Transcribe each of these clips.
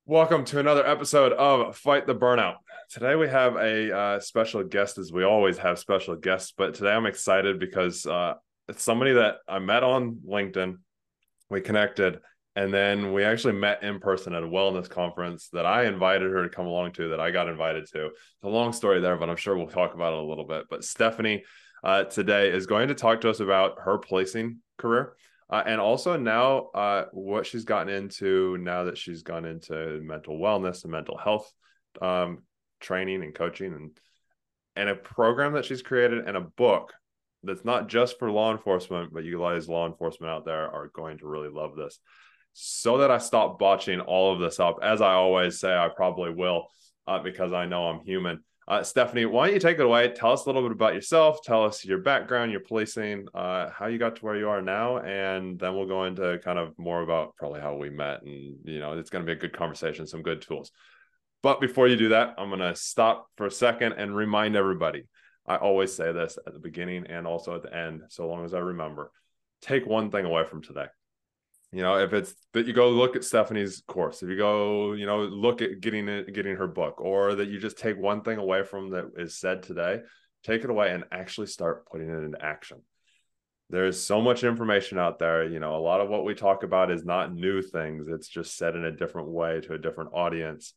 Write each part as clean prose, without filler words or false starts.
Welcome to another episode of Fight the Burnout. Today we have a special guest, as we always have special guests, but today I'm excited because it's somebody that I met on LinkedIn. We connected, and then we actually met in person at a wellness conference that I invited her to come along to, that I got invited to. It's a long story there, but I'm sure we'll talk about it a little bit. But Stephanie today is going to talk to us about her placing career. And also now what she's gotten into now that she's gone into mental wellness and mental health training and coaching and a program that she's created and a book that's not just for law enforcement, but you guys law enforcement out there are going to really love this. So that I stop botching all of this up, as I always say I probably will, because I know I'm human. Stephanie, why don't you take it away? Tell us a little bit about yourself. Tell us your background, your policing, how you got to where you are now, and then we'll go into kind of more about probably how we met. And, it's going to be a good conversation, some good tools. But before you do that, I'm going to stop for a second and remind everybody. I always say this at the beginning and also at the end, so long as I remember. Take one thing away from today. If it's that you go look at Stephanie's course, if you go, look at getting her book, or that you just take one thing away from that is said today, take it away and actually start putting it into action. There's so much information out there. A lot of what we talk about is not new things. It's just said in a different way to a different audience.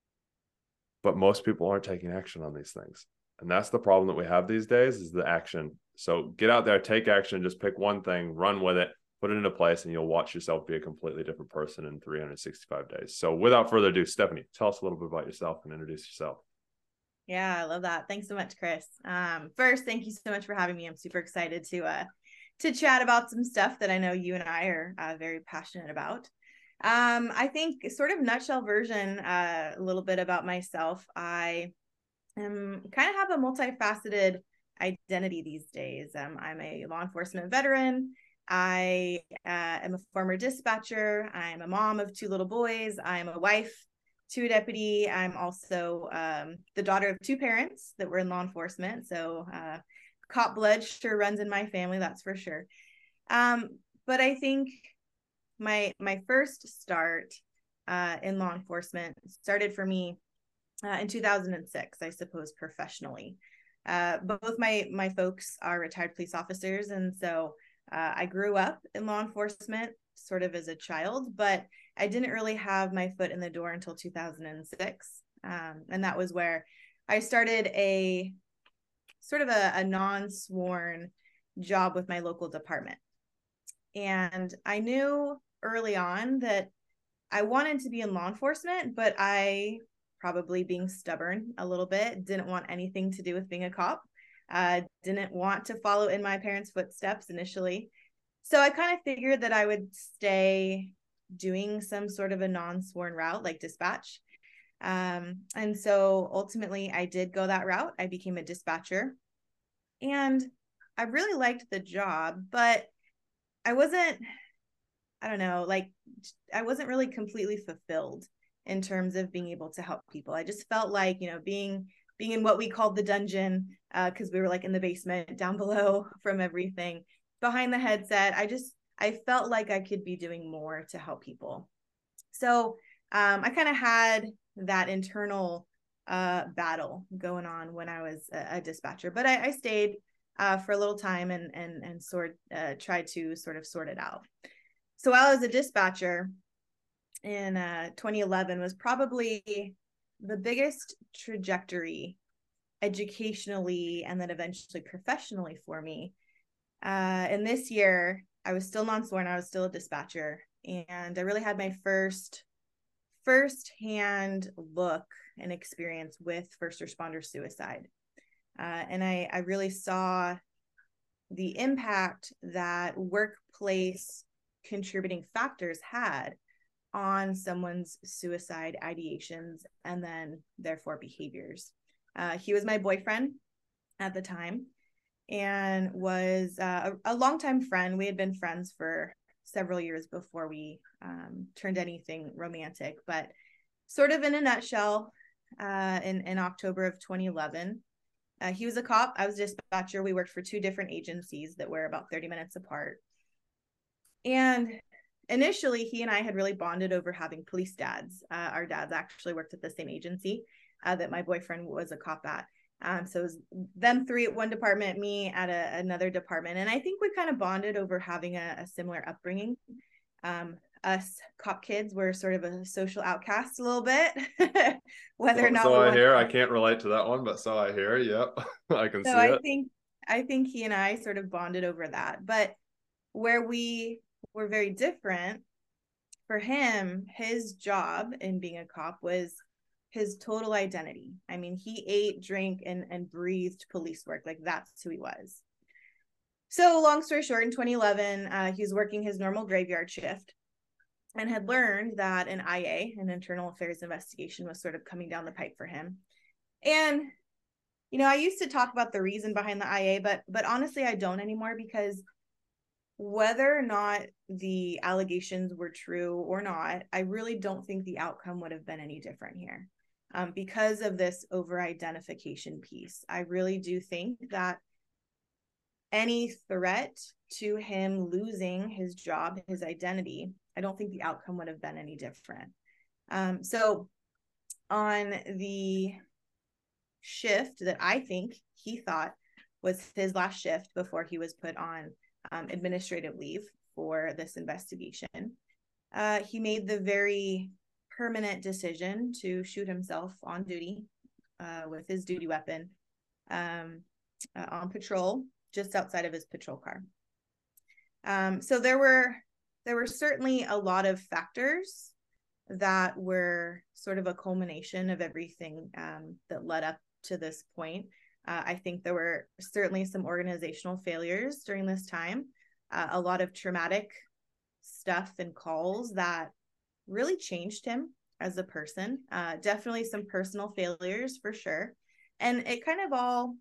But most people aren't taking action on these things. And that's the problem that we have these days, is the action. So get out there, take action, just pick one thing, run with it, put it into place, and you'll watch yourself be a completely different person in 365 days. So without further ado, Stephanie, tell us a little bit about yourself and introduce yourself. Yeah, I love that. Thanks so much, Chris. First, thank you so much for having me. I'm super excited to chat about some stuff that I know you and I are very passionate about. I think sort of nutshell version, a little bit about myself. I kind of have a multifaceted identity these days. I'm a law enforcement veteran. I am a former dispatcher. I'm a mom of two little boys. I'm a wife to a deputy. I'm also the daughter of two parents that were in law enforcement. So cop blood sure runs in my family, that's for sure. But I think my first start in law enforcement started for me in 2006, I suppose, professionally. Both my folks are retired police officers, and so I grew up in law enforcement sort of as a child, but I didn't really have my foot in the door until 2006. And that was where I started a sort of a non-sworn job with my local department. And I knew early on that I wanted to be in law enforcement, but I, probably being stubborn a little bit, didn't want anything to do with being a cop. Didn't want to follow in my parents' footsteps initially. So I kind of figured that I would stay doing some sort of a non-sworn route like dispatch. And so ultimately I did go that route. I became a dispatcher and I really liked the job, but I wasn't, I don't know, like I wasn't really completely fulfilled in terms of being able to help people. I just felt like, being in what we called the dungeon, because we were like in the basement down below from everything behind the headset. I felt like I could be doing more to help people. So I kind of had that internal battle going on when I was a dispatcher, but I stayed for a little time and tried to sort of sort it out. So while I was a dispatcher in 2011 was probably the biggest trajectory educationally and then eventually professionally for me. And this year, I was still non-sworn. I was still a dispatcher, and I really had my first-hand look and experience with first responder suicide. And I really saw the impact that workplace contributing factors had on someone's suicide ideations and then therefore behaviors. He was my boyfriend at the time and was a longtime friend. We had been friends for several years before we turned anything romantic, but sort of in a nutshell, in October of 2011, he was a cop. I was a dispatcher. We worked for two different agencies that were about 30 minutes apart. And initially, he and I had really bonded over having police dads. Our dads actually worked at the same agency that my boyfriend was a cop at. So it was them three at one department, me at another department. And I think we kind of bonded over having a similar upbringing. Us cop kids were sort of a social outcast a little bit, whether or not. So I hear. I can't relate to that one, but so I hear. Yep, I can see it. I think he and I sort of bonded over that. But where we were very different, for him, his job in being a cop was his total identity. I mean, he ate, drank, and breathed police work. Like, that's who he was. So long story short, in 2011, he was working his normal graveyard shift and had learned that an IA, an internal affairs investigation, was sort of coming down the pipe for him. And, you know, I used to talk about the reason behind the IA, but honestly, I don't anymore, because whether or not the allegations were true or not, I really don't think the outcome would have been any different here. Because of this over-identification piece, I really do think that any threat to him losing his job, his identity, I don't think the outcome would have been any different. So on the shift that I think he thought was his last shift before he was put on administrative leave for this investigation, he made the very permanent decision to shoot himself on duty with his duty weapon on patrol just outside of his patrol car. So there were certainly a lot of factors that were sort of a culmination of everything that led up to this point. I think there were certainly some organizational failures during this time, a lot of traumatic stuff and calls that really changed him as a person. Definitely some personal failures for sure. And it kind of all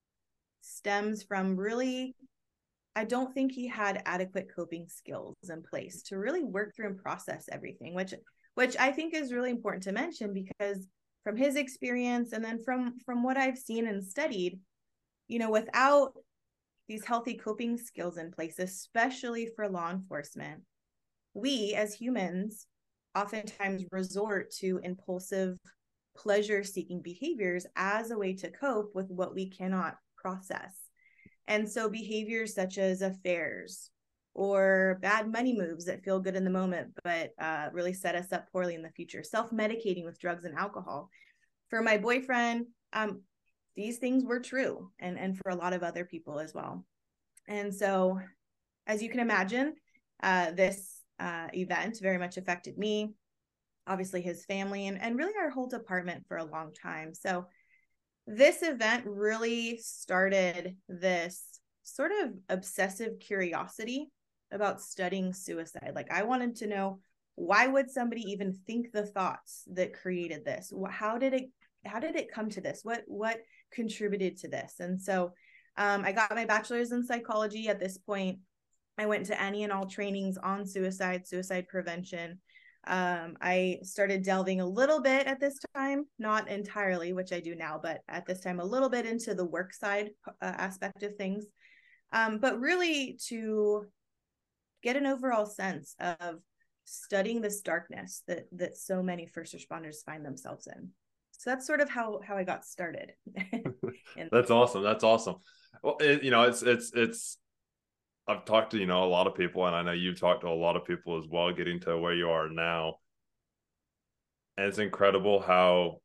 stems from really, I don't think he had adequate coping skills in place to really work through and process everything, which I think is really important to mention, because from his experience and then from what I've seen and studied, you know, without these healthy coping skills in place, especially for law enforcement, we as humans oftentimes resort to impulsive, pleasure-seeking behaviors as a way to cope with what we cannot process. And so behaviors such as affairs or bad money moves that feel good in the moment but really set us up poorly in the future, self-medicating with drugs and alcohol. For my boyfriend, these things were true, and for a lot of other people as well. And so, as you can imagine, this event very much affected me, obviously his family, and really our whole department for a long time. So this event really started this sort of obsessive curiosity about studying suicide. Like, I wanted to know, why would somebody even think the thoughts that created this? How did it come to this? What contributed to this? And so I got my bachelor's in psychology. At this point, I went to any and all trainings on suicide prevention. I started delving a little bit at this time, not entirely, which I do now, but at this time, a little bit into the work side aspect of things. But really to get an overall sense of studying this darkness that so many first responders find themselves in. So that's sort of how I got started. That's awesome. That's awesome. Well, it's I've talked to, a lot of people, and I know you've talked to a lot of people as well, getting to where you are now. And it's incredible how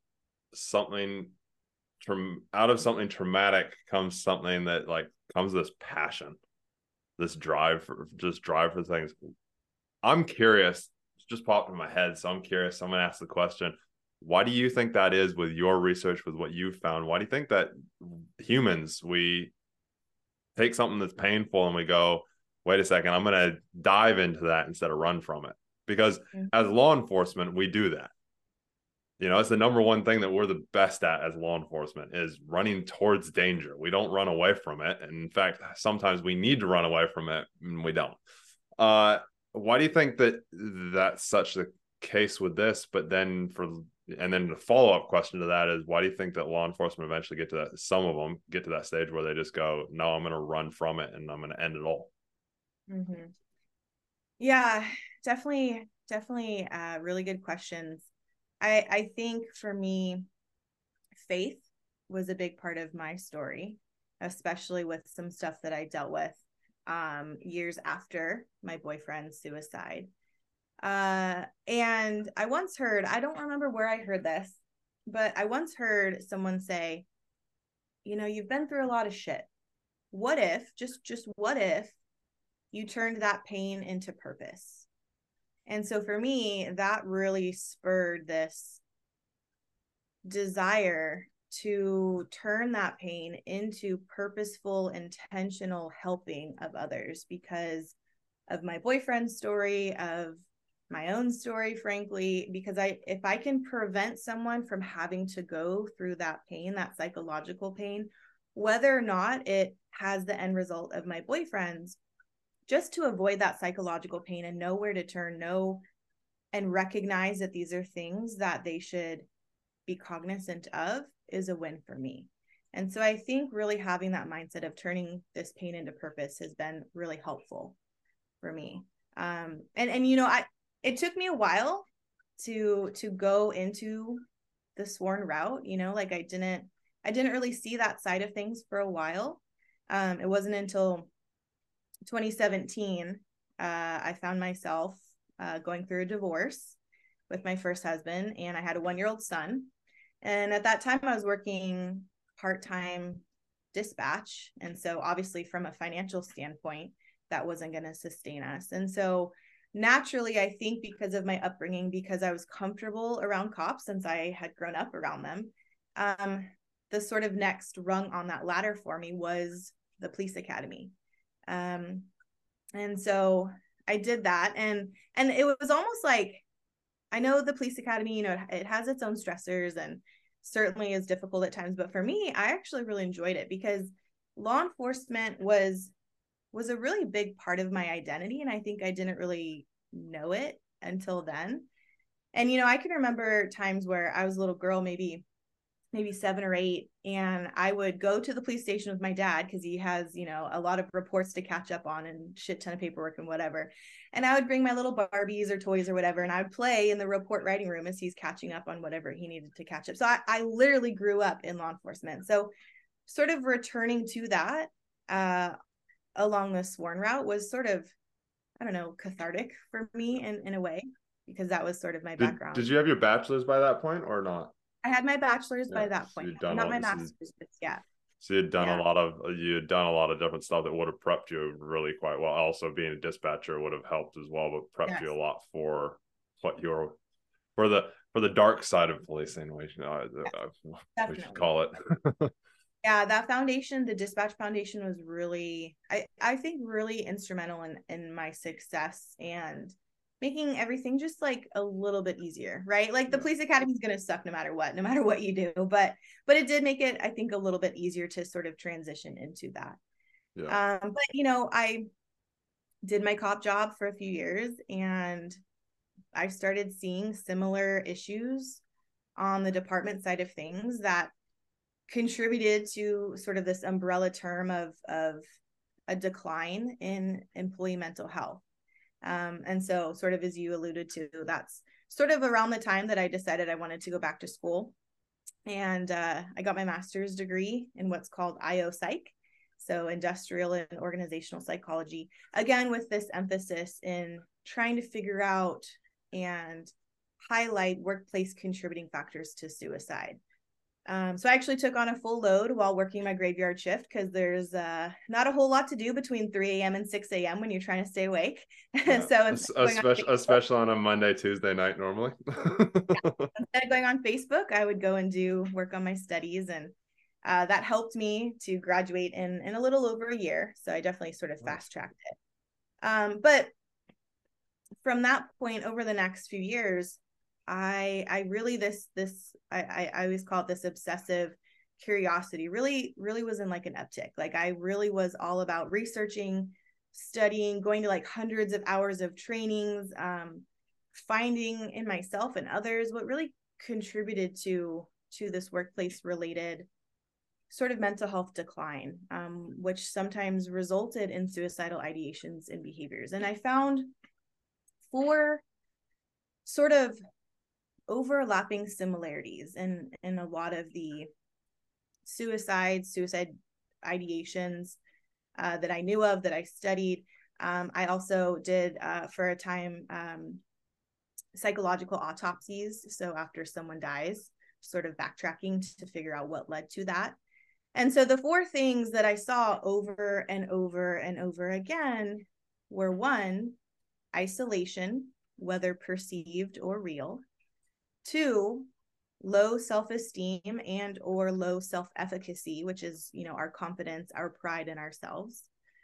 out of something traumatic comes something that comes this passion, this drive for things. I'm curious, it just popped in my head. So I'm curious. I'm going to ask the question, why do you think that is with your research, with what you've found? Why do you think that humans, we take something that's painful and we go, wait a second, I'm going to dive into that instead of run from it? Because as law enforcement, we do that. It's the number one thing that we're the best at as law enforcement, is running towards danger. We don't run away from it. And in fact, sometimes we need to run away from it and we don't. Why do you think that that's such the case with this? But then the follow-up question to that is, why do you think that law enforcement eventually some of them get to that stage where they just go, no, I'm going to run from it and I'm going to end it all? Mm-hmm. Yeah, definitely really good questions. I think for me, faith was a big part of my story, especially with some stuff that I dealt with years after my boyfriend's suicide. And I once heard, I don't remember where I heard this, but I once heard someone say, you've been through a lot of shit. What if, just what if you turned that pain into purpose? And so for me, that really spurred this desire to turn that pain into purposeful, intentional helping of others because of my boyfriend's story, of my own story, frankly, because if I can prevent someone from having to go through that pain, that psychological pain, whether or not it has the end result of my boyfriend's, just to avoid that psychological pain and know where to turn, know and recognize that these are things that they should be cognizant of is a win for me. And so I think really having that mindset of turning this pain into purpose has been really helpful for me. And it took me a while to go into the sworn route, like I didn't really see that side of things for a while. It wasn't until 2017 I found myself going through a divorce with my first husband, and I had a 1-year-old son. And at that time I was working part-time dispatch, and so obviously from a financial standpoint that wasn't going to sustain us. And so naturally, I think because of my upbringing, because I was comfortable around cops since I had grown up around them, the sort of next rung on that ladder for me was the police academy. And so I did that, and it was almost like, I know the police academy, it has its own stressors and certainly is difficult at times, but for me, I actually really enjoyed it because law enforcement was a really big part of my identity, and I think I didn't really know it until then. And I can remember times where I was a little girl, maybe 7 or 8, and I would go to the police station with my dad because he has a lot of reports to catch up on and shit ton of paperwork and whatever. And I would bring my little Barbies or toys or whatever, and I would play in the report writing room as he's catching up on whatever he needed to catch up. So I literally grew up in law enforcement. So sort of returning to that along the sworn route was sort of, I don't know, cathartic for me in a way, because that was sort of my background. Did you have your bachelor's by that point or not? I had my bachelor's by that So point, not my master's, but yeah. So you'd done Yeah. you had done a lot of different stuff that would have prepped you really quite well. Also, being a dispatcher would have helped as well, but prepped you a lot for what you're for the dark side of policing, we should call it. Yeah, that foundation, the dispatch foundation, was really, I think, really instrumental in my success and making everything just like a little bit easier, right? Like the police academy is going to suck no matter what you do, but it did make it, I think, a little bit easier to sort of transition into that. Yeah. But I did my cop job for a few years, and I started seeing similar issues on the department side of things that contributed to sort of this umbrella term of a decline in employee mental health. And so, sort of as you alluded to, that's sort of around the time that I decided I wanted to go back to school. And I got my master's degree in what's called IO Psych, so industrial and organizational psychology, again, with this emphasis in trying to figure out and highlight workplace contributing factors to suicide. So I actually took on a full load while working my graveyard shift because there's not a whole lot to do between 3 a.m. and 6 a.m. when you're trying to stay awake. Yeah. So especially on a Monday, Tuesday night normally. Instead of going on Facebook, I would go and do work on my studies, and that helped me to graduate in a little over a year. So I definitely sort of fast tracked it. But from that point, over the next few years, I really I always call it this obsessive curiosity, really was in like an uptick. Like I really was all about researching, studying, going to like hundreds of hours of trainings, finding in myself and others what really contributed to this workplace related sort of mental health decline, which sometimes resulted in suicidal ideations and behaviors. And I found four sort of overlapping similarities in a lot of the suicide ideations that I knew of, that I studied. I also did for a time psychological autopsies. So after someone dies, sort of backtracking to figure out what led to that. And so the four things that I saw over and over and over again were: one, isolation, whether perceived or real; two, low self-esteem and or low self-efficacy, which is, our confidence, our pride in ourselves;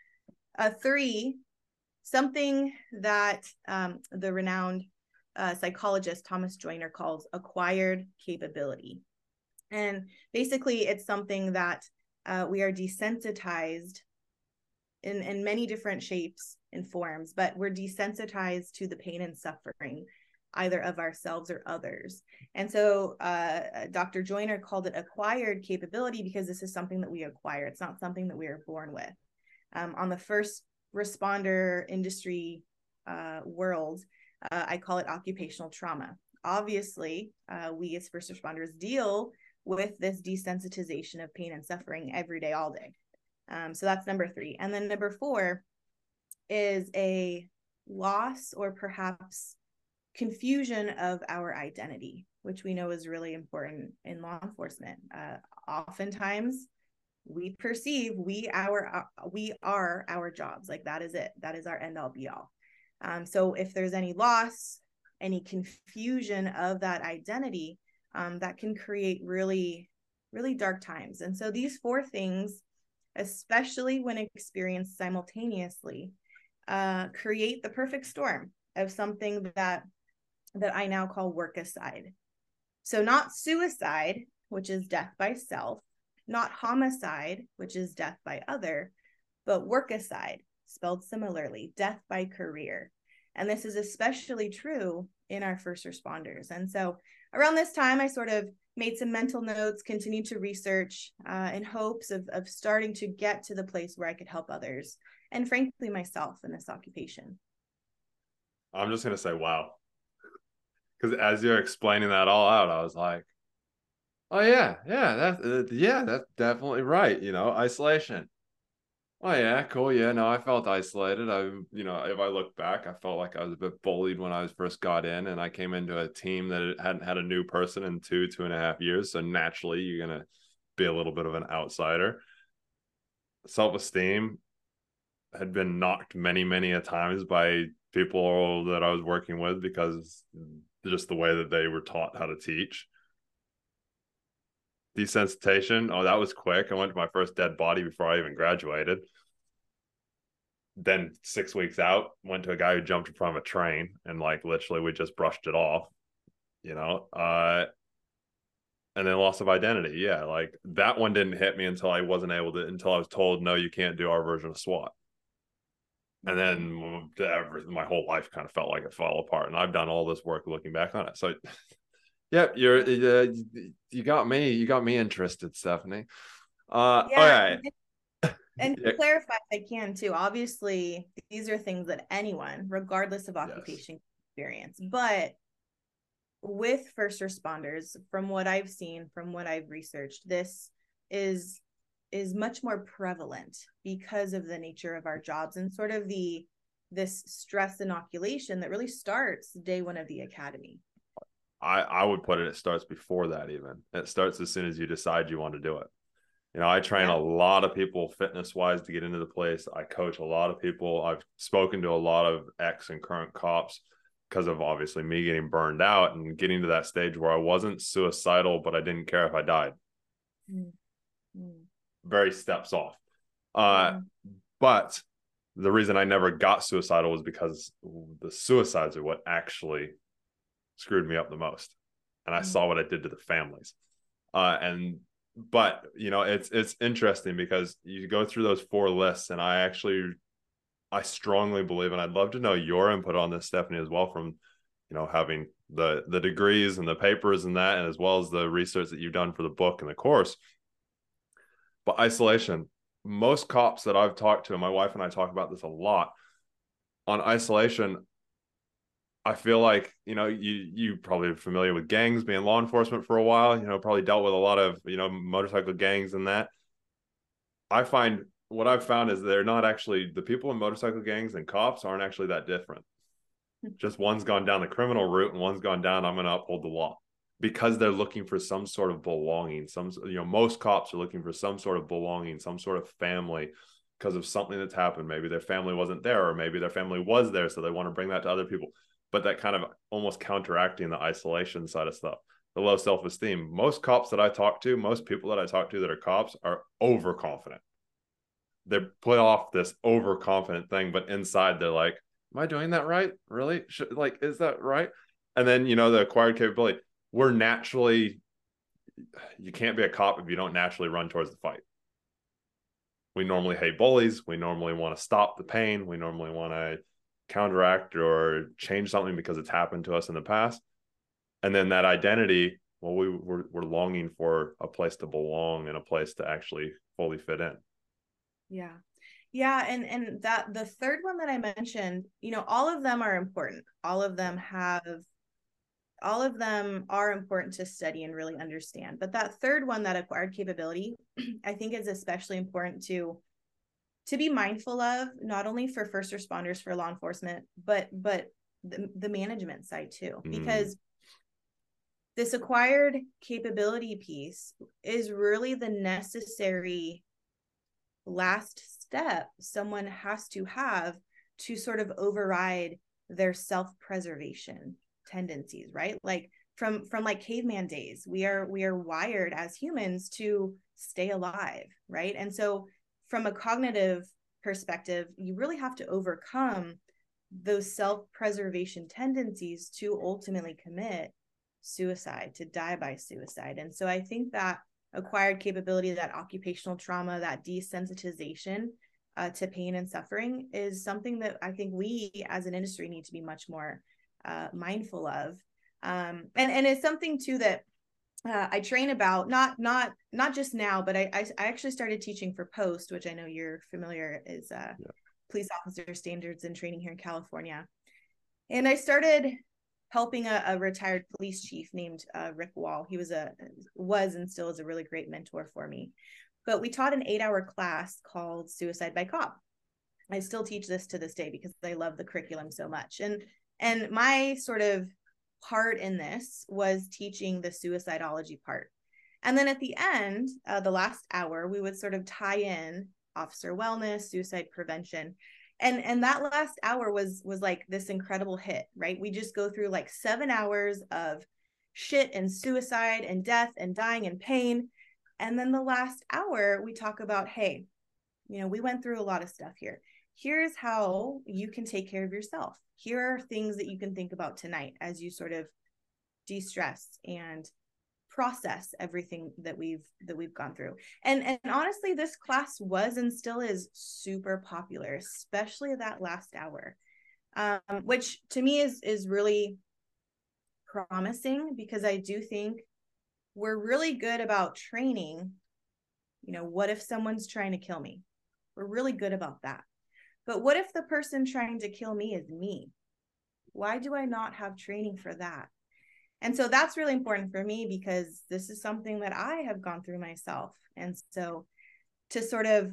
three, something that the renowned psychologist Thomas Joyner calls acquired capability. And basically, it's something that we are desensitized in many different shapes and forms, but we're desensitized to the pain and suffering, either of ourselves or others. And so Dr. Joyner called it acquired capability because this is something that we acquire. It's not something that we are born with. On the first responder industry world, I call it occupational trauma. Obviously, we as first responders deal with this desensitization of pain and suffering every day, all day. So that's number three. And then number four is a loss or perhaps confusion of our identity, which we know is really important in law enforcement. Oftentimes we perceive we are our jobs. Like, that is it. That is our end all be all. So if there's any loss, any confusion of that identity, that can create really, really dark times. And so these four things, especially when experienced simultaneously, create the perfect storm of something that I now call workicide. So not suicide, which is death by self, not homicide, which is death by other, but workicide, spelled similarly, death by career. And this is especially true in our first responders. And so around this time, I sort of made some mental notes, continued to research in hopes of starting to get to the place where I could help others, and frankly, myself in this occupation. I'm just going to say, wow. Because as you're explaining that all out, I was like, oh, that's definitely right. Isolation. Oh yeah, cool. Yeah, no, I felt isolated. If I look back, I felt like I was a bit bullied when I first got in, and I came into a team that hadn't had a new person in 2.5 years. So naturally, you're gonna be a little bit of an outsider. Self-esteem had been knocked many, many a times by people that I was working with because just the way that they were taught how to teach. Desensitization. Oh, that was quick. I went to my first dead body before I even graduated. Then 6 weeks out, went to a guy who jumped in front of a train, and literally we just brushed it off, and then loss of identity. Yeah, that one didn't hit me until I was told, no, you can't do our version of SWAT. And then my whole life kind of felt like it fell apart. And I've done all this work looking back on it. So yep, you got me interested, Stephanie. Okay. And to clarify, if I can too, obviously these are things that anyone, regardless of occupation, experience. But with first responders, from what I've seen, from what I've researched, this is much more prevalent because of the nature of our jobs and sort of this stress inoculation that really starts day one of the academy. I would put it starts before that even. It starts as soon as you decide you want to do it. I train a lot of people fitness-wise to get into the place. I coach a lot of people. I've spoken to a lot of ex and current cops because of obviously me getting burned out and getting to that stage where I wasn't suicidal, but I didn't care if I died. Mm-hmm. Very steps off. But the reason I never got suicidal was because the suicides are what actually screwed me up the most. And I saw what it did to the families. But it's interesting because you go through those four lists, and I strongly believe, and I'd love to know your input on this, Stephanie, as well, from having the degrees and the papers and that, and as well as the research that you've done for the book and the course. But isolation, most cops that I've talked to, and my wife and I talk about this a lot, on isolation, I feel like, you probably are familiar with gangs, being law enforcement for a while, probably dealt with a lot of, motorcycle gangs and that. I find what I've found is they're not actually, the people in motorcycle gangs and cops aren't actually that different. Just one's gone down the criminal route and one's gone down, I'm going to uphold the law, because they're looking for some sort of belonging. Most cops are looking for some sort of belonging, some sort of family, because of something that's happened. Maybe their family wasn't there, or maybe their family was there, so they want to bring that to other people. But that kind of almost counteracting the isolation side of stuff, the low self-esteem. Most cops that I talk to, most people that I talk to that are cops, are overconfident. They put off this overconfident thing, but inside they're like, am I doing that right? Really? Is that right? And then, the acquired capability. We're naturally, you can't be a cop if you don't naturally run towards the fight. We normally hate bullies. We normally want to stop the pain. We normally want to counteract or change something because it's happened to us in the past. And then that identity, well, we're longing for a place to belong and a place to actually fully fit in. Yeah. Yeah. And that the third one that I mentioned, all of them are important. All of them are important to study and really understand. But that third one, that acquired capability, I think is especially important to be mindful of, not only for first responders, for law enforcement, but the management side too, because this acquired capability piece is really the necessary last step someone has to have to sort of override their self-preservation tendencies, right? Like from like caveman days, we are wired as humans to stay alive, right? And so from a cognitive perspective, you really have to overcome those self-preservation tendencies to ultimately commit suicide, to die by suicide. And so I think that acquired capability, that occupational trauma, that desensitization to pain and suffering is something that I think we as an industry need to be much more mindful of. And it's something too that I train about, not just now, but I actually started teaching for POST, which I know you're familiar, is police officer standards and training here in California. And I started helping a retired police chief named Rick Wall. He was and still is a really great mentor for me. But we taught an 8-hour class called Suicide by Cop. I still teach this to this day because I love the curriculum so much. And my sort of part in this was teaching the suicidology part. And then at the end, the last hour, we would sort of tie in officer wellness, suicide prevention. And that last hour was like this incredible hit, right? We just go through like 7 hours of shit and suicide and death and dying and pain. And then the last hour, we talk about, hey, we went through a lot of stuff here. Here's how you can take care of yourself. Here are things that you can think about tonight as you sort of de-stress and process everything that we've gone through. And honestly, this class was and still is super popular, especially that last hour, which to me is really promising, because I do think we're really good about training. What if someone's trying to kill me? We're really good about that. But what if the person trying to kill me is me? Why do I not have training for that? And so that's really important for me, because this is something that I have gone through myself. And so to sort of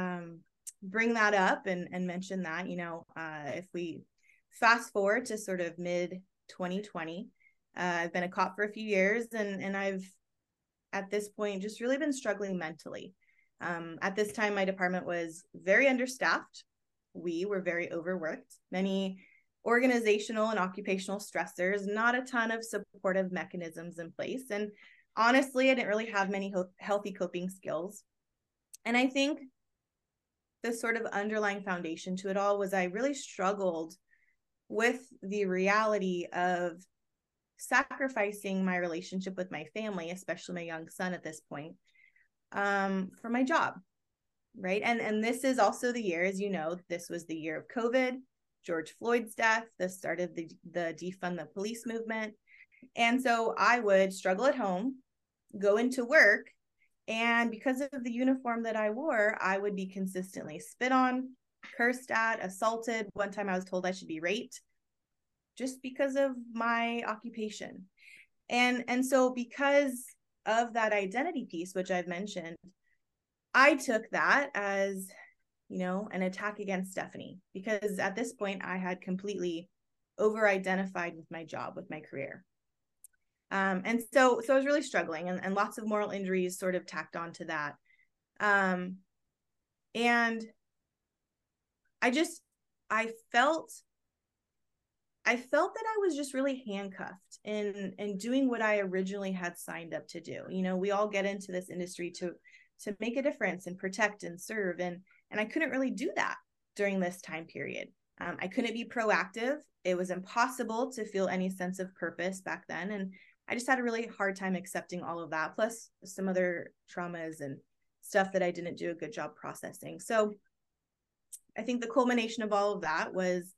bring that up and mention that, if we fast forward to sort of mid 2020, I've been a cop for a few years, and I've at this point just really been struggling mentally. At this time, my department was very understaffed. We were very overworked. Many organizational and occupational stressors, not a ton of supportive mechanisms in place. And honestly, I didn't really have many healthy coping skills. And I think the sort of underlying foundation to it all was I really struggled with the reality of sacrificing my relationship with my family, especially my young son at this point, for my job, right? And this is also the year, as you know, this was the year of COVID, George Floyd's death, the start of the defund the police movement. And so I would struggle at home, go into work, and because of the uniform that I wore, I would be consistently spit on, cursed at, assaulted. One time I was told I should be raped. just because of my occupation. And so because of that identity piece, which I've mentioned, I took that as, an attack against Stephanie, because at this point I had completely over-identified with my job, with my career. And so I was really struggling, and lots of moral injuries sort of tacked on to that. And I felt that I was just really handcuffed in doing what I originally had signed up to do. We all get into this industry to make a difference and protect and serve. And I couldn't really do that during this time period. I couldn't be proactive. It was impossible to feel any sense of purpose back then. And I just had a really hard time accepting all of that, plus some other traumas and stuff that I didn't do a good job processing. So I think the culmination of all of that was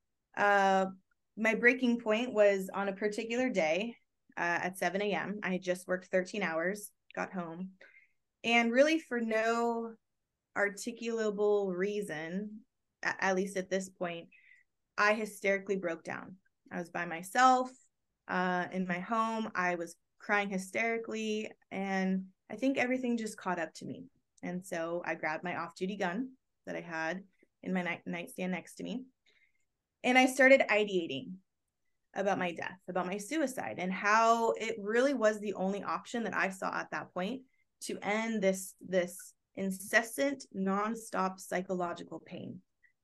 my breaking point was on a particular day at 7 a.m. I had just worked 13 hours, got home, and really for no articulable reason, at least at this point, I hysterically broke down. I was by myself in my home. I was crying hysterically, and I think everything just caught up to me. And so I grabbed my off-duty gun that I had in my nightstand next to me, and I started ideating about my death, about my suicide, and how it really was the only option that I saw at that point to end this incessant, nonstop psychological pain.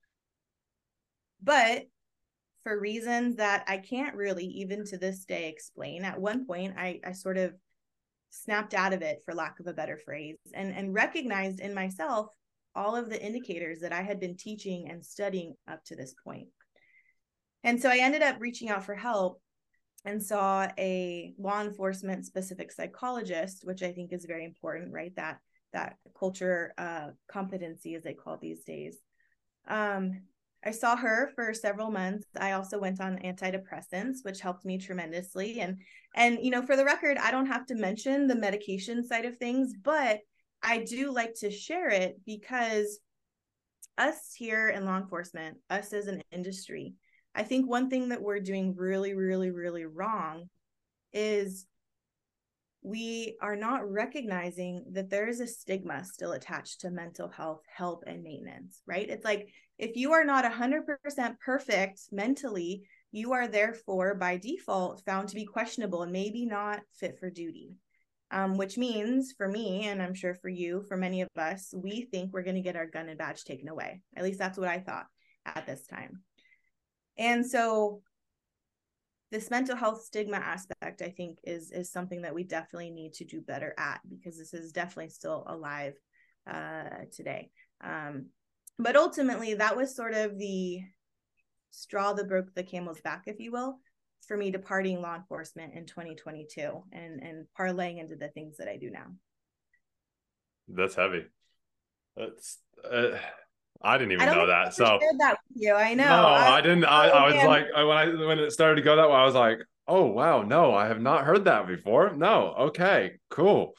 But for reasons that I can't really, even to this day, explain, at one point I sort of snapped out of it, for lack of a better phrase, and recognized in myself all of the indicators that I had been teaching and studying up to this point. And so I ended up reaching out for help and saw a law enforcement specific psychologist, which I think is very important, right? That culture competency, as they call it these days. I saw her for several months. I also went on antidepressants, which helped me tremendously. And for the record, I don't have to mention the medication side of things, but I do like to share it because us here in law enforcement, us as an industry, I think one thing that we're doing really, really, really wrong is we are not recognizing that there is a stigma still attached to mental health, help, and maintenance, right? It's like, if you are not 100% perfect mentally, you are therefore by default found to be questionable and maybe not fit for duty. Which means for me, and I'm sure for you, for many of us, we think we're going to get our gun and badge taken away. At least that's what I thought at this time. And so this mental health stigma aspect, I think, is something that we definitely need to do better at, because this is definitely still alive today. But ultimately, that was sort of the straw that broke the camel's back, if you will, for me departing law enforcement in 2022 and parlaying into the things that I do now. That's heavy. That's I didn't even know that. So shared that with you. I know. No, I didn't. I was like, when it started to go that way, I was like, oh wow, no, I have not heard that before. No, okay, cool.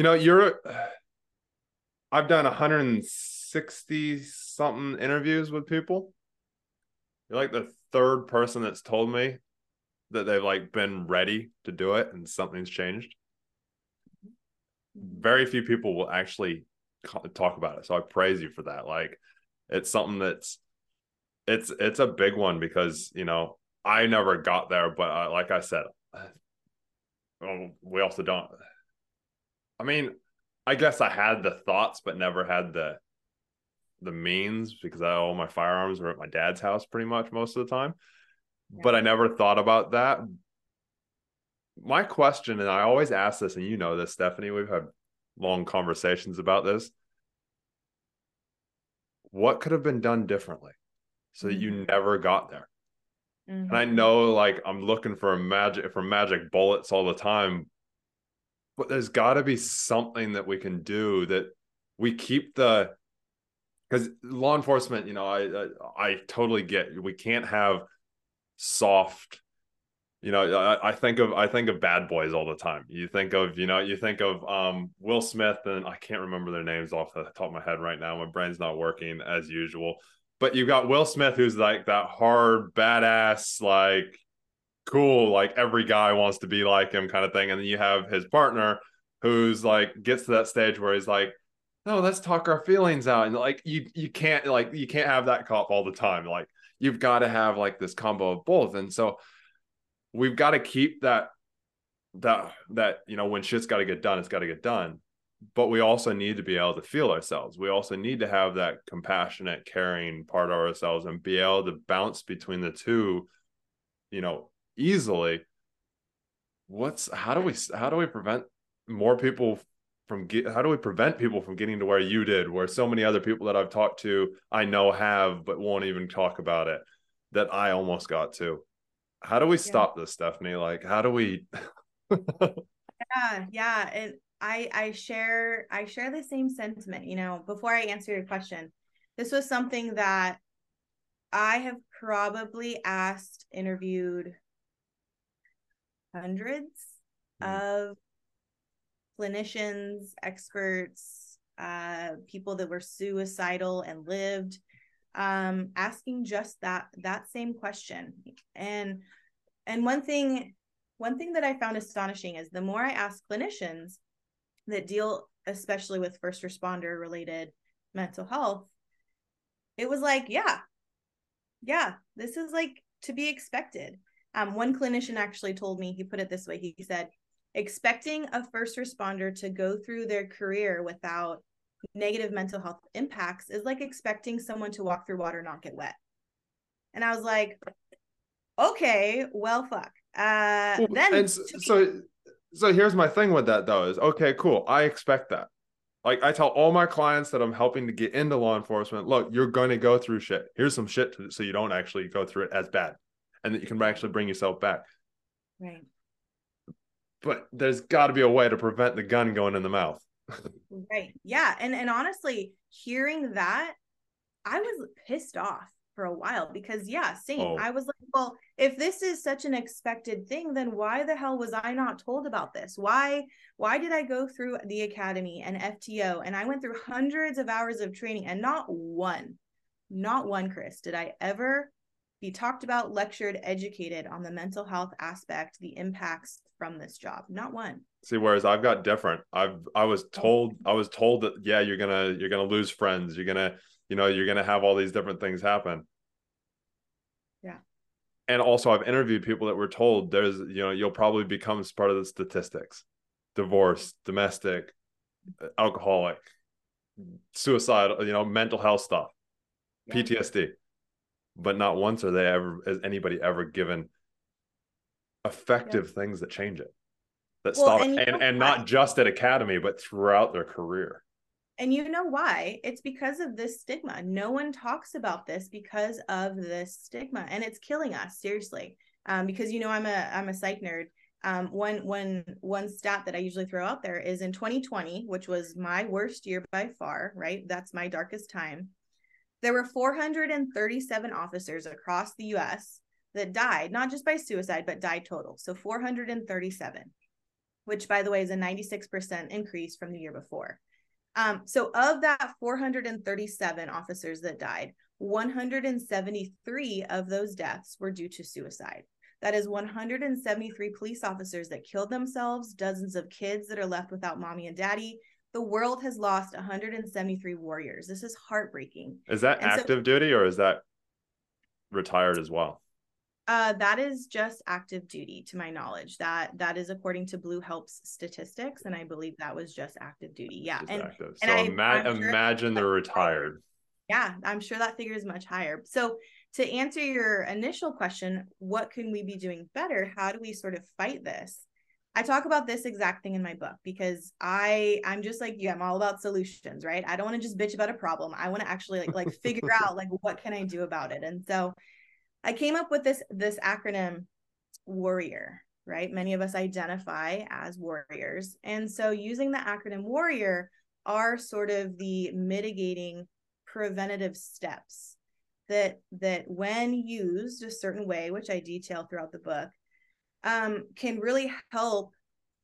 I've done 160 something interviews with people. You're like the third person that's told me that they've like been ready to do it and something's changed. Very few people will actually talk about it. So I praise you for that. Like, it's something that's it's a big one, because I never got there, but like I said, we also don't. I mean, I guess I had the thoughts, but never had the means, because all my firearms were at my dad's house pretty much most of the time. Yeah. But I never thought about that. My question, and I always ask this, and you know this, Stephanie, we've had long conversations about this. What could have been done differently so that you never got there? Mm-hmm. And I know, like, I'm looking for magic bullets all the time, but there's got to be something that we can do that we keep because law enforcement, I totally get, we can't have soft, I think of Bad Boys all the time. You think of Will Smith, and I can't remember their names off the top of my head right now. My brain's not working as usual. But you got Will Smith, who's like that hard, badass, like cool, like every guy wants to be like him kind of thing. And then you have his partner who's like gets to that stage where he's like, no, let's talk our feelings out. And like you can't have that cop all the time. Like you've got to have like this combo of both. And so we've got to keep that when shit's got to get done, it's got to get done. But we also need to be able to feel ourselves. We also need to have that compassionate, caring part of ourselves and be able to bounce between the two, easily. How do we prevent more people how do we prevent people from getting to where you did, where so many other people that I've talked to I know have but won't even talk about it, that I almost got to? How do we stop this, Stephanie? Like, how do we yeah, and I share the same sentiment. Before I answer your question, this was something that I have probably interviewed hundreds of clinicians, experts, people that were suicidal and lived, asking just that same question. And one thing that I found astonishing is the more I ask clinicians that deal especially with first responder related mental health, it was like, yeah, this is like to be expected. One clinician actually told me, he put it this way. He said, expecting a first responder to go through their career without negative mental health impacts is like expecting someone to walk through water and not get wet. And I was like, okay, well, fuck. So here's my thing with that though, is okay, cool. I expect that. Like I tell all my clients that I'm helping to get into law enforcement, look, you're going to go through shit. Here's some shit so you don't actually go through it as bad, and that you can actually bring yourself back. Right. But there's got to be a way to prevent the gun going in the mouth. Right. Yeah. And honestly, hearing that, I was pissed off for a while because same. I was like, well, if this is such an expected thing, then why the hell was I not told about this? Why did I go through the academy and FTO and I went through hundreds of hours of training and not one, Chris, did I ever be talked about, lectured, educated on the mental health aspect, the impacts from this job? Not one. See, whereas I've got different. I was told that you're gonna lose friends. You're gonna have all these different things happen. Yeah. And also I've interviewed people that were told you'll probably become part of the statistics. Divorce, domestic, alcoholic, suicide, mental health stuff, PTSD. But not once has anybody ever given effective things that change it, that stop it, and not just at academy, but throughout their career. And you know why? It's because of this stigma. No one talks about this because of this stigma, and it's killing us, seriously. Because I'm a psych nerd. One stat that I usually throw out there is in 2020, which was my worst year by far, right? That's my darkest time. There were 437 officers across the US that died, not just by suicide, but died total. So 437, which by the way is a 96% increase from the year before. So of that 437 officers that died, 173 of those deaths were due to suicide. That is 173 police officers that killed themselves, dozens of kids that are left without mommy and daddy. The world has lost 173 warriors. This is heartbreaking. Is that active duty or is that retired as well? That is just active duty, to my knowledge. That is according to Blue Help's statistics, and I believe that was just active duty. Yeah, so imagine they're retired. Yeah, I'm sure that figure is much higher. So to answer your initial question, what can we be doing better? How do we sort of fight this? I talk about this exact thing in my book because I'm just like you. I'm all about solutions, right? I don't want to just bitch about a problem. I want to actually like figure out like what can I do about it. And so I came up with this acronym WARRIOR, right? Many of us identify as warriors. And so using the acronym WARRIOR are sort of the mitigating preventative steps that when used a certain way, which I detail throughout the book, can really help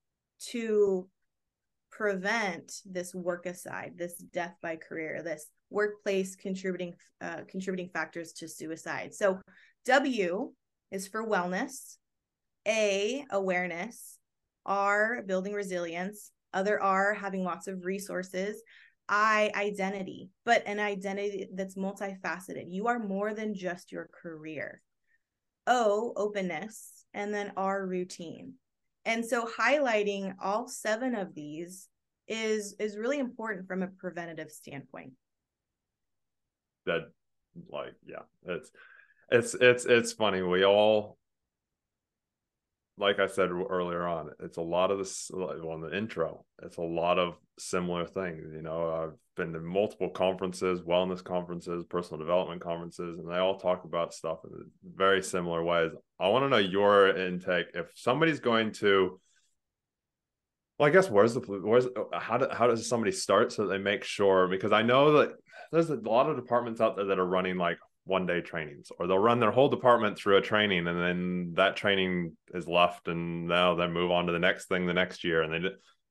to prevent this workicide, this death by career, this workplace contributing factors to suicide. So W is for wellness, A, awareness, R, building resilience, other R, having lots of resources, I, identity, but an identity that's multifaceted. You are more than just your career. O, openness, and then R, routine. And so highlighting all 7 of these is really important from a preventative standpoint. That, like, yeah, it's funny. We all, like I said earlier on, it's a lot of this on the intro. It's a lot of similar things. You know, I've been to multiple conferences, wellness conferences, personal development conferences, and they all talk about stuff in very similar ways. I want to know your intake. If somebody's going to, well, I guess how does somebody start so that they make sure? Because I know that there's a lot of departments out there that are running like 1-day trainings, or they'll run their whole department through a training, and then that training is left, and now they move on to the next thing the next year. And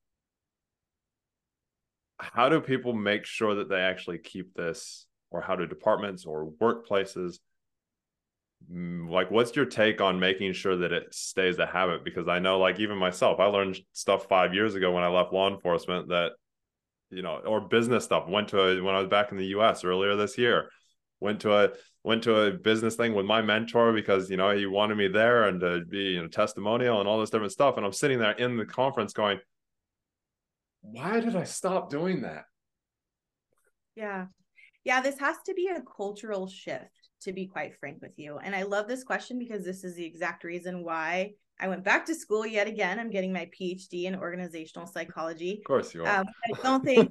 how do people make sure that they actually keep this, or how do departments or workplaces, like, what's your take on making sure that it stays a habit? Because I know, like, even myself, I learned stuff 5 years ago when I left law enforcement that, you know, or business stuff. When I was back in the US earlier this year, went to a business thing with my mentor because, you know, he wanted me there and to be, you know, testimonial and all this different stuff. And I'm sitting there in the conference going, why did I stop doing that? Yeah, this has to be a cultural shift, to be quite frank with you. And I love this question because this is the exact reason why I went back to school yet again. I'm getting my PhD in organizational psychology. Of course you are. I don't think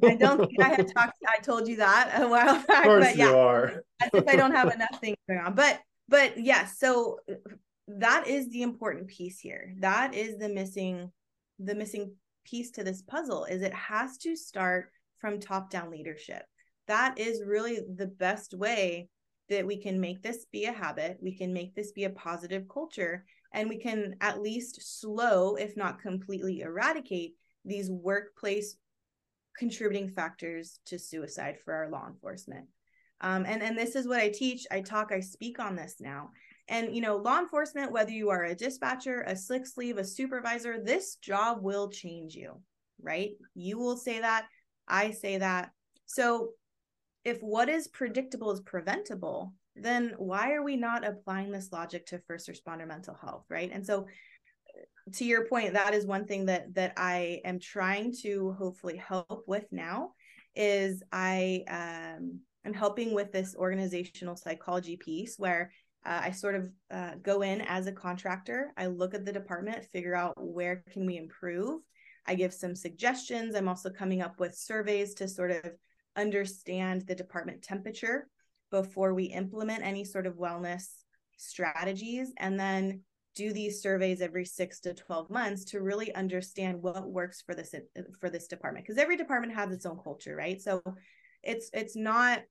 I told you that a while back. Of course but yeah, you are. as if I don't have enough things going on. But yeah, so that is the important piece here. That is the missing piece to this puzzle, is it has to start from top-down leadership. That is really the best way that we can make this be a habit. We can make this be a positive culture, and we can at least slow, if not completely eradicate, these workplace contributing factors to suicide for our law enforcement. And this is what I teach. I speak on this now. And, you know, law enforcement, whether you are a dispatcher, a slick sleeve, a supervisor, this job will change you, right? You will say that. I say that. So if what is predictable is preventable, then why are we not applying this logic to first responder mental health, right? And so to your point, that is one thing that I am trying to hopefully help with now, is I am helping with this organizational psychology piece where I sort of go in as a contractor. I look at the department, figure out where can we improve. I give some suggestions. I'm also coming up with surveys to sort of understand the department temperature before we implement any sort of wellness strategies, and then do these surveys every 6 to 12 months to really understand what works for this department, because every department has its own culture, right? So it's not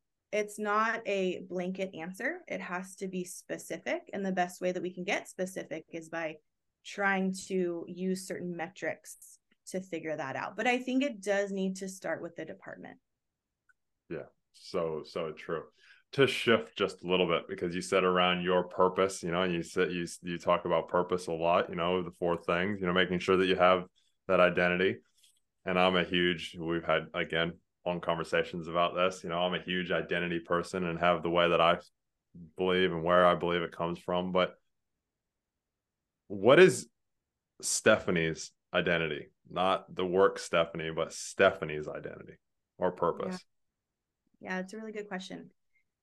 a blanket answer. It has to be specific, and the best way that we can get specific is by trying to use certain metrics to figure that out. But I think it does need to start with the department. Yeah, so true. To shift just a little bit, because you said around your purpose, you know, and you said you talk about purpose a lot, you know, the 4 things, you know, making sure that you have that identity. And we've had, again, long conversations about this, you know, I'm a huge identity person and have the way that I believe and where I believe it comes from. But what is Stephanie's identity? Not the work Stephanie, but Stephanie's identity or purpose. Yeah, it's a really good question.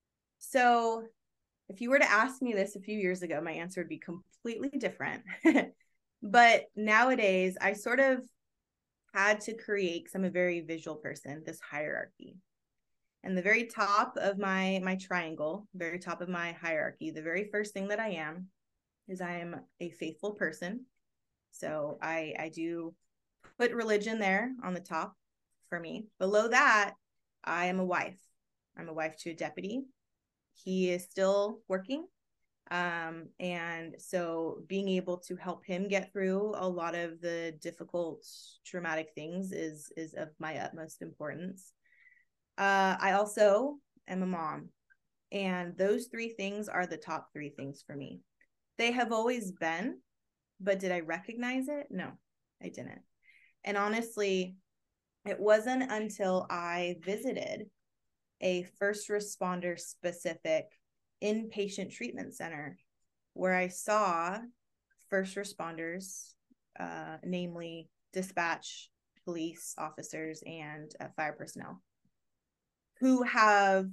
So if you were to ask me this a few years ago, my answer would be completely different. But nowadays, I sort of had to create, because I'm a very visual person, this hierarchy. And the very top of my triangle, very top of my hierarchy, the very first thing that I am a faithful person. So I do put religion there on the top for me. Below that, I am a wife. I'm a wife to a deputy. He is still working. And so being able to help him get through a lot of the difficult, traumatic things is of my utmost importance. I also am a mom. And those three things are the top three things for me. They have always been, but did I recognize it? No, I didn't. And honestly, it wasn't until I visited a first responder specific inpatient treatment center where I saw first responders, namely dispatch, police officers, and fire personnel, who have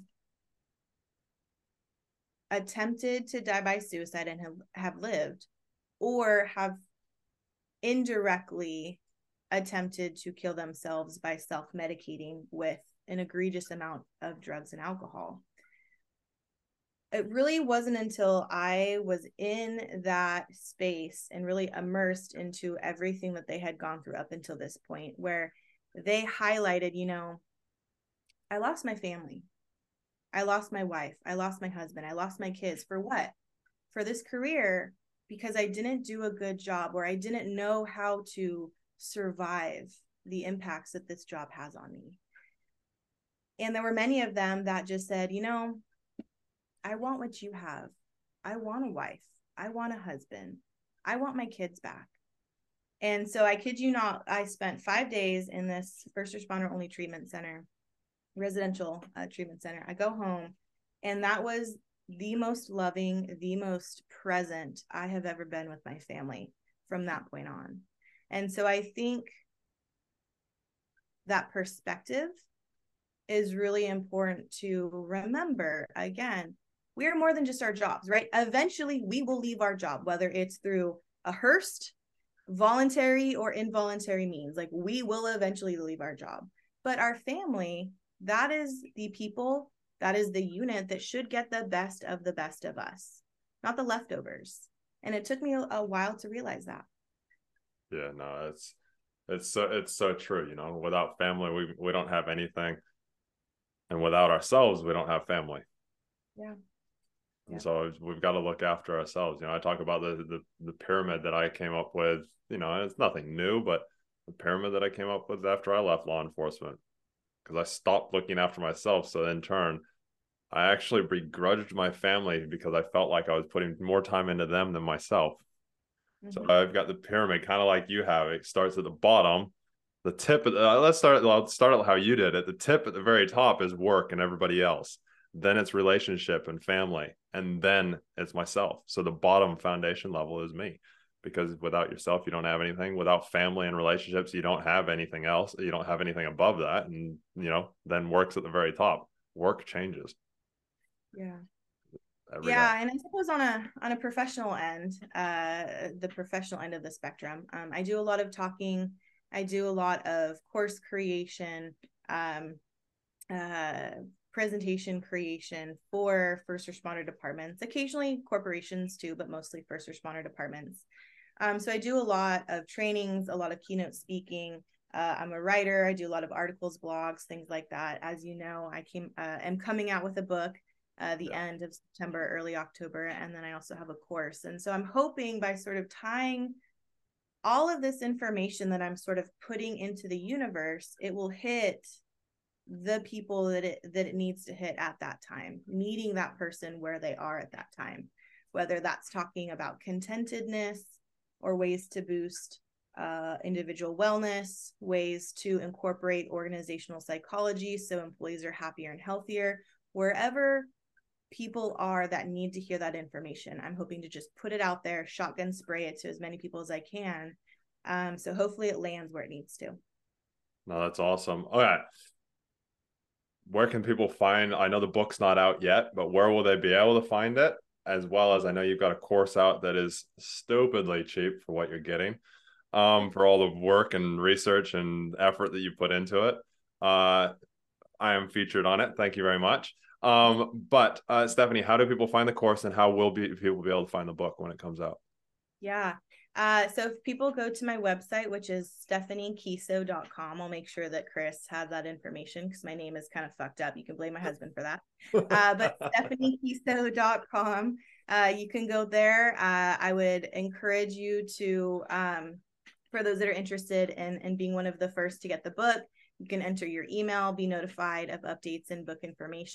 attempted to die by suicide and have lived, or have indirectly attempted to kill themselves by self-medicating with an egregious amount of drugs and alcohol. It really wasn't until I was in that space and really immersed into everything that they had gone through up until this point where they highlighted, you know, I lost my family. I lost my wife. I lost my husband. I lost my kids. For what? For this career, because I didn't do a good job, or I didn't know how to survive the impacts that this job has on me. And there were many of them that just said, you know, I want what you have. I want a wife. I want a husband. I want my kids back. And so I kid you not, I spent 5 days in this first responder only treatment center, residential treatment center. I go home, and that was the most loving, the most present I have ever been with my family from that point on. And so I think that perspective is really important to remember. Again, we are more than just our jobs, right? Eventually we will leave our job, whether it's through a Hearst, voluntary or involuntary means. Like, we will eventually leave our job, but our family, that is the people, that is the unit that should get the best of us, not the leftovers. And it took me a while to realize that. Yeah, no, it's so true. You know, without family, we don't have anything, and without ourselves, we don't have family. Yeah. And so we've got to look after ourselves. You know, I talk about the pyramid that I came up with. You know, it's nothing new, but the pyramid that I came up with after I left law enforcement, because I stopped looking after myself. So in turn, I actually begrudged my family because I felt like I was putting more time into them than myself. So I've got the pyramid kind of like you have. It starts at the bottom. The tip of let's start. I'll start at how you did it. The tip at the very top is work and everybody else. Then it's relationship and family, and then it's myself. So the bottom foundation level is me, because without yourself, you don't have anything. Without family and relationships, you don't have anything else. You don't have anything above that, and you know, then work's at the very top. Work changes. Yeah. Every Yeah, day. and I suppose on a professional end, the professional end of the spectrum, I do a lot of talking. I do a lot of course creation, presentation creation for first responder departments, occasionally corporations too, but mostly first responder departments. So I do a lot of trainings, a lot of keynote speaking. I'm a writer. I do a lot of articles, blogs, things like that. As you know, am coming out with a book the end of September, early October, and then I also have a course. And so I'm hoping by sort of tying all of this information that I'm sort of putting into the universe, it will hit the people that it needs to hit at that time, meeting that person where they are at that time, whether that's talking about contentedness or ways to boost individual wellness, ways to incorporate organizational psychology so employees are happier and healthier. Wherever people are that need to hear that information, I'm hoping to just put it out there, shotgun spray it to as many people as I can. So hopefully it lands where it needs to. No, that's awesome. Okay. Where can people find, I know the book's not out yet, but where will they be able to find it? As well as I know you've got a course out that is stupidly cheap for what you're getting, for all the work and research and effort that you put into it. I am featured on it. Thank you very much. But Stephanie, how do people find the course, and how will people be able to find the book when it comes out? Yeah. So if people go to my website, which is stephaniekiso.com, I'll make sure that Chris has that information because my name is kind of fucked up. You can blame my husband for that. But stephaniekiso.com, you can go there. I would encourage you to, for those that are interested in being one of the first to get the book, you can enter your email, be notified of updates and book information.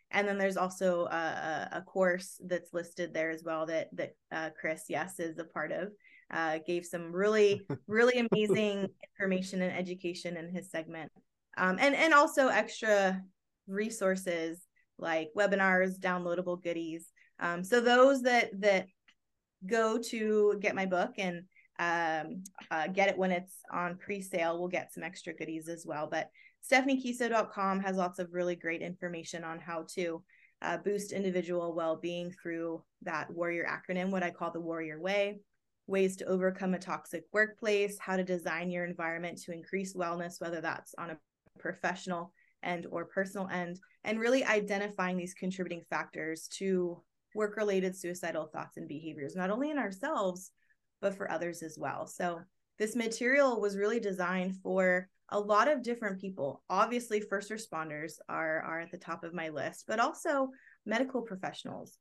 And then there's also a course that's listed there as well that Chris, yes, is a part of. Gave some really, really amazing information and education in his segment. And also extra resources like webinars, downloadable goodies. So those that go to get my book and get it when it's on pre-sale will get some extra goodies as well. But StephanieKiso.com has lots of really great information on how to boost individual well-being through that warrior acronym, what I call the warrior way, ways to overcome a toxic workplace, how to design your environment to increase wellness, whether that's on a professional end or personal end, and really identifying these contributing factors to work-related suicidal thoughts and behaviors, not only in ourselves, but for others as well. So this material was really designed for a lot of different people. Obviously, first responders are at the top of my list, but also medical professionals,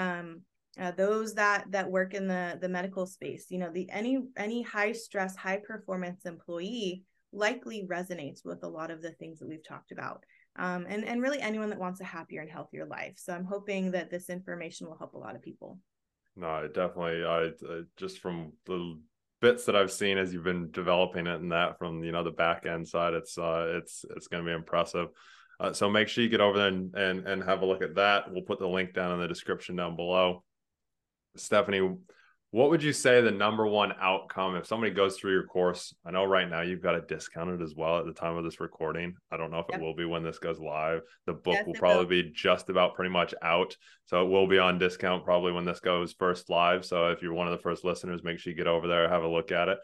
those that work in the medical space. You know, any high stress, high performance employee likely resonates with a lot of the things that we've talked about. And really anyone that wants a happier and healthier life. So I'm hoping that this information will help a lot of people. No, it definitely, just from the bits that I've seen as you've been developing it and that from, the back end side, it's going to be impressive. So make sure you get over there and have a look at that. We'll put the link down in the description down below. Stephanie, what would you say the number one outcome if somebody goes through your course? I know right now you've got it discounted as well at the time of this recording. I don't know if it will be when this goes live. The book will probably be just about pretty much out. So it will be on discount probably when this goes first live. So if you're one of the first listeners, make sure you get over there, have a look at it.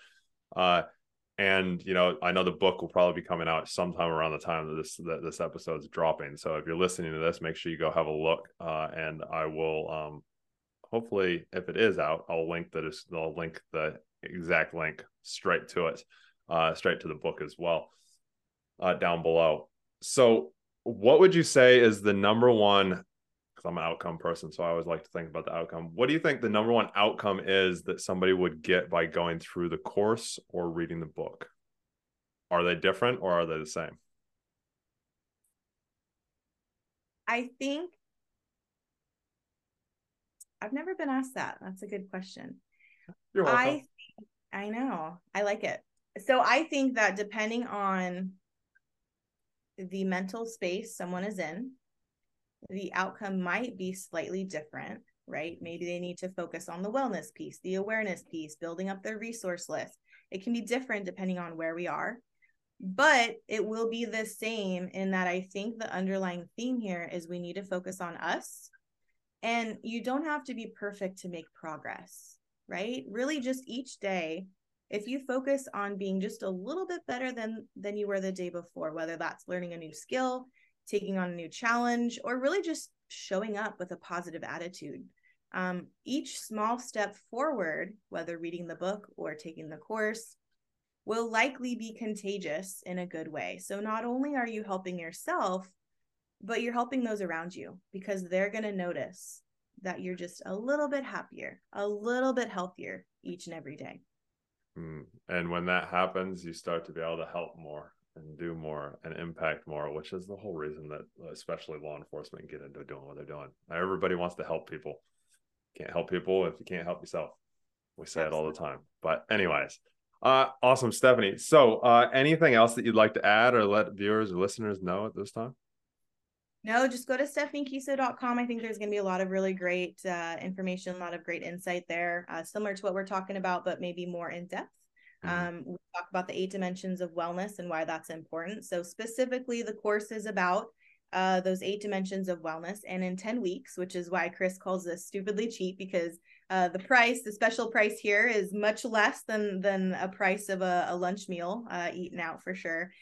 And I know the book will probably be coming out sometime around the time that this episode is dropping. So if you're listening to this, make sure you go have a look. And I will hopefully, if it is out, I'll link the exact link straight to it, straight to the book as well, down below. So what would you say is the number one, because I'm an outcome person, so I always like to think about the outcome. What do you think the number one outcome is that somebody would get by going through the course or reading the book? Are they different or are they the same? I think I've never been asked that. That's a good question. You're welcome. I know. I like it. So I think that depending on the mental space someone is in, the outcome might be slightly different, right? Maybe they need to focus on the wellness piece, the awareness piece, building up their resource list. It can be different depending on where we are, but it will be the same in that I think the underlying theme here is we need to focus on us. And you don't have to be perfect to make progress, right? Really just each day, if you focus on being just a little bit better than you were the day before, whether that's learning a new skill, taking on a new challenge, or really just showing up with a positive attitude. Each small step forward, whether reading the book or taking the course, will likely be contagious in a good way. So not only are you helping yourself, but you're helping those around you because they're going to notice that you're just a little bit happier, a little bit healthier each and every day. And when that happens, you start to be able to help more and do more and impact more, which is the whole reason that especially law enforcement get into doing what they're doing. Everybody wants to help people. You can't help people if you can't help yourself. We say it all the time. But anyways, awesome, Stephanie. So anything else that you'd like to add or let viewers or listeners know at this time? No, just go to StephanieKiso.com. I think there's going to be a lot of really great information, a lot of great insight there, similar to what we're talking about, but maybe more in depth. We talk about the 8 dimensions of wellness and why that's important. So specifically, the course is about those 8 dimensions of wellness, and in 10 weeks, which is why Chris calls this stupidly cheap, because the special price here is much less than a price of a lunch meal eaten out for sure.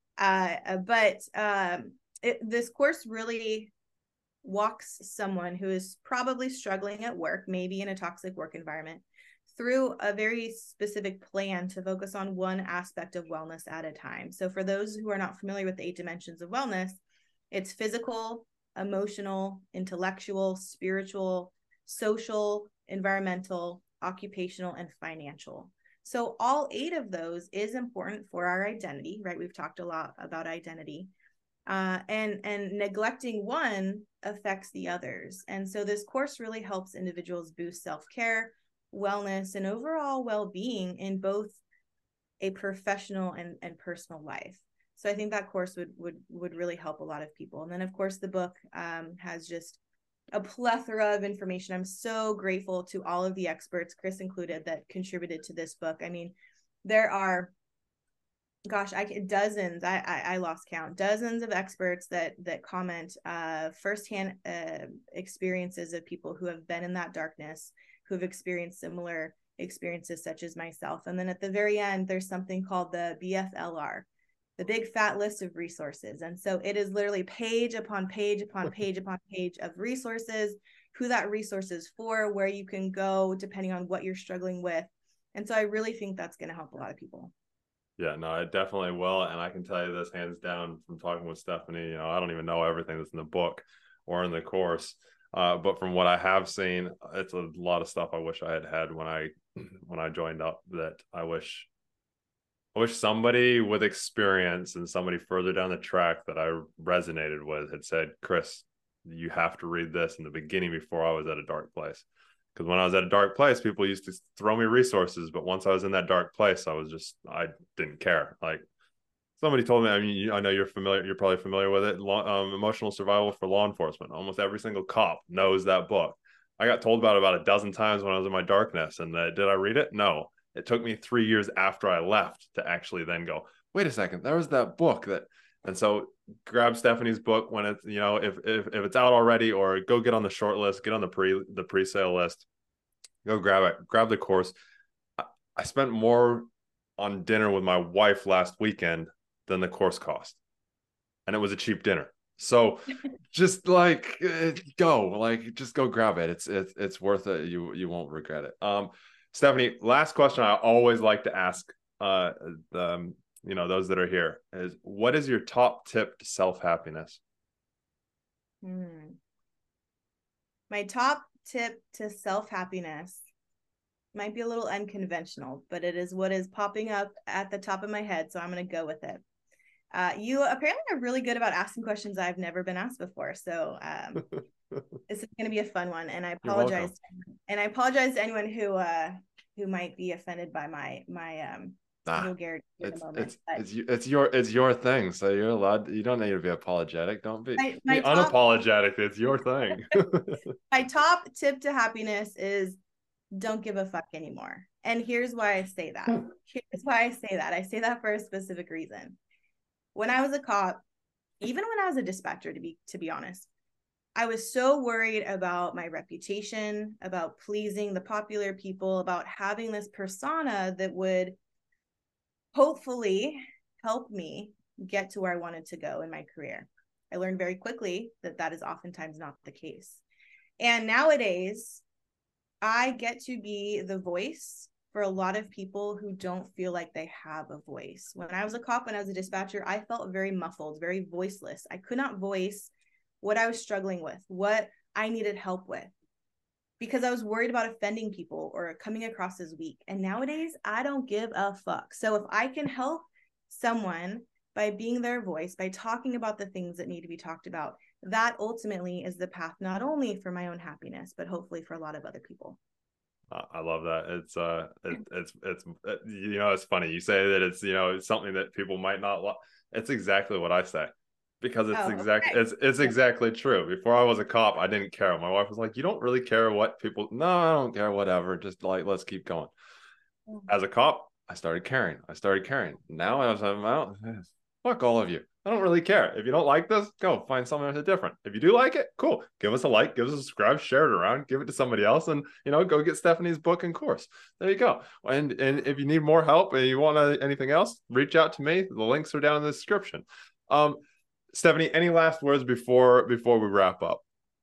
This course really walks someone who is probably struggling at work, maybe in a toxic work environment, through a very specific plan to focus on one aspect of wellness at a time. So for those who are not familiar with the 8 dimensions of wellness, it's physical, emotional, intellectual, spiritual, social, environmental, occupational, and financial. So all 8 of those is important for our identity, right? We've talked a lot about identity. And neglecting one affects the others. And so this course really helps individuals boost self-care, wellness, and overall well-being in both a professional and personal life. So I think that course would really help a lot of people. And then of course the book has just a plethora of information. I'm so grateful to all of the experts, Chris included, that contributed to this book. I mean, there are, gosh, dozens, I lost count, dozens of experts that comment firsthand experiences of people who have been in that darkness, who have experienced similar experiences such as myself. And then at the very end, there's something called the BFLR, the big fat list of resources. And so it is literally page upon page upon page upon page of resources, who that resource is for, where you can go depending on what you're struggling with. And so I really think that's going to help a lot of people. Yeah, no, it definitely will. And I can tell you this hands down from talking with Stephanie, you know, I don't even know everything that's in the book or in the course. But from what I have seen, it's a lot of stuff I wish I had when I joined up, that I wish somebody with experience and somebody further down the track that I resonated with had said, Chris, you have to read this in the beginning before I was at a dark place. Because when I was at a dark place, people used to throw me resources. But once I was in that dark place, I didn't care. Like, somebody told me, I mean, I know you're probably familiar with it, Emotional Survival for Law Enforcement. Almost every single cop knows that book. I got told about a dozen times when I was in my darkness. And did I read it? No. It took me 3 years after I left to actually then go, wait a second, there was that book that. And so grab Stephanie's book when it's, you know, if it's out already, or go get on the short list, get on the pre-sale list, go grab it, grab the course. I spent more on dinner with my wife last weekend than the course cost. And it was a cheap dinner. So just like just go grab it. It's worth it. You won't regret it. Stephanie, last question I always like to ask those that are here is, what is your top tip to self-happiness? My top tip to self-happiness might be a little unconventional, but it is what is popping up at the top of my head, so I'm going to go with it. You apparently are really good about asking questions I've never been asked before, so this is going to be a fun one. And I apologize. And I apologize to anyone who might be offended by my vulgarity at the moment. It's your thing, so you're allowed. You don't need to be apologetic. Don't be unapologetic. It's your thing. My top tip to happiness is, don't give a fuck anymore. And here's why I say that. I say that for a specific reason. When I was a cop, even when I was a dispatcher, to be honest, I was so worried about my reputation, about pleasing the popular people, about having this persona that would hopefully help me get to where I wanted to go in my career. I learned very quickly that is oftentimes not the case. And nowadays, I get to be the voice for a lot of people who don't feel like they have a voice. When I was a cop, when I was a dispatcher, I felt very muffled, very voiceless. I could not voice what I was struggling with, what I needed help with, because I was worried about offending people or coming across as weak. And nowadays, I don't give a fuck. So if I can help someone by being their voice, by talking about the things that need to be talked about, that ultimately is the path, not only for my own happiness, but hopefully for a lot of other people. I love that. It's it's funny. You say that it's something that people might not love. It's exactly what I say, because it's exactly true. Before I was a cop, I didn't care. My wife was like, you don't really care what people, no, I don't care, whatever. Just like, let's keep going. As a cop, I started caring. Now I was out. Fuck all of you. I don't really care. If you don't like this, go find something that's different. If you do like it, cool. Give us a like, give us a subscribe, share it around, give it to somebody else, and go get Stephanie's book and course. There you go. And if you need more help and you want anything else, reach out to me. The links are down in the description. Stephanie, any last words before we wrap up?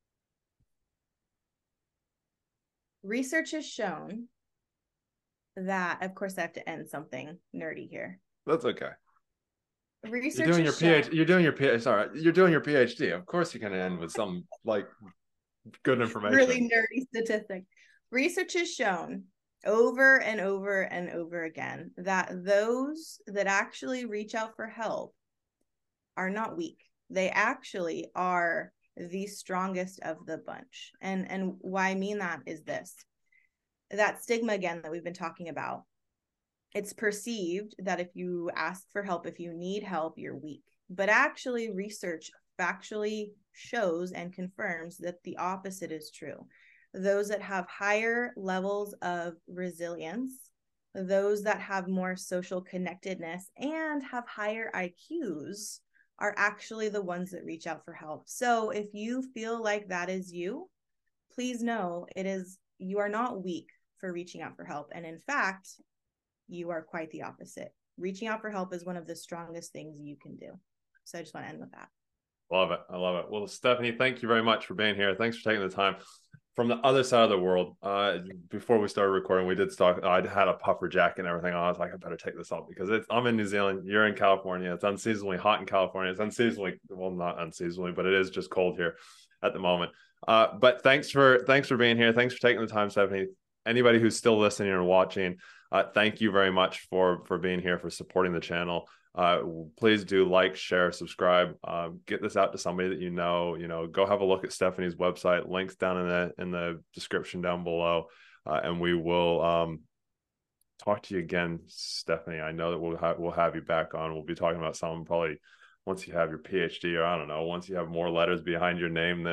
Research has shown that, of course, I have to end something nerdy here. That's okay. Research You're doing your PhD. Of course, you're going to end with some like good information. Really nerdy statistic. Research has shown over and over and over again that those that actually reach out for help are not weak. They actually are the strongest of the bunch. And why I mean that is this. That stigma, again, that we've been talking about, it's perceived that if you ask for help, if you need help, you're weak. But actually, research factually shows and confirms that the opposite is true. Those that have higher levels of resilience, those that have more social connectedness and have higher IQs are actually the ones that reach out for help. So if you feel like that is you, please know you are not weak for reaching out for help. And in fact, you are quite the opposite. Reaching out for help is one of the strongest things you can do. So I just want to end with that. Love it. I love it. Well, Stephanie, thank you very much for being here. Thanks for taking the time. From the other side of the world, before we started recording, we did talk. I had a puffer jacket and everything. I was like, I better take this off because I'm in New Zealand. You're in California. It's unseasonably hot in California. It's unseasonably, well, not unseasonably, but it is just cold here at the moment. But thanks for being here. Thanks for taking the time, Stephanie. Anybody who's still listening or watching, thank you very much for being here, for supporting the channel. Please do like, share, subscribe, get this out to somebody that you know, go have a look at Stephanie's website, links down in the description down below. And we will, talk to you again, Stephanie. I know that we'll have you back on. We'll be talking about something probably once you have your PhD, or I don't know, once you have more letters behind your name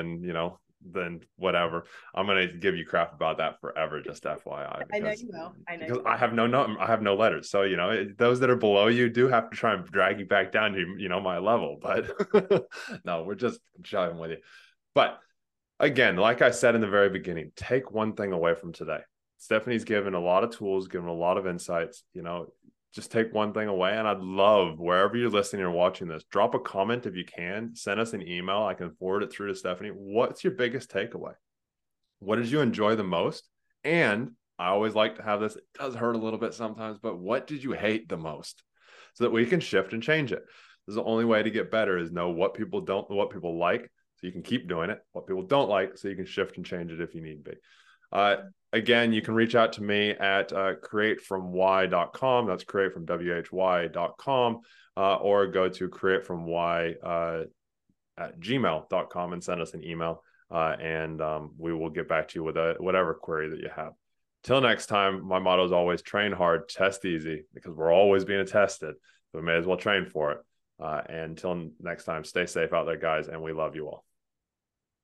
than whatever. I'm going to give you crap about that forever, just FYI. I know you will. Because I have no letters. So, those that are below you do have to try and drag you back down to, my level. But no, we're just jiving with you. But again, like I said in the very beginning, take one thing away from today. Stephanie's given a lot of tools, given a lot of insights, just take one thing away. And I'd love, wherever you're listening or watching this, drop a comment if you can. Send us an email. I can forward it through to Stephanie. What's your biggest takeaway? What did you enjoy the most? And I always like to have this. It does hurt a little bit sometimes, but what did you hate the most? So that we can shift and change it. This is the only way to get better, is know what people like, so you can keep doing it. What people don't like, so you can shift and change it if you need be. Again, you can reach out to me at createfromwhy.com. That's createfromwhy.com, or go to createfromwhy at gmail.com and send us an email, and we will get back to you with whatever query that you have. Till next time, my motto is always train hard, test easy, because we're always being tested. So we may as well train for it. And until next time, stay safe out there, guys, and we love you all.